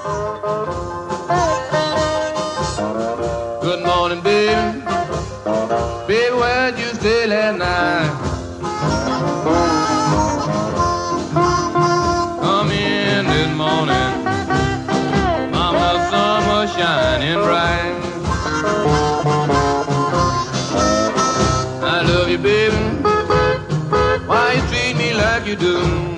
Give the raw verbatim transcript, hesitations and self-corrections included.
Good morning, baby. Baby, where'd you stay last night? Come in this morning. Mama's sun was shining bright. I love you, baby. Why you treat me like you do?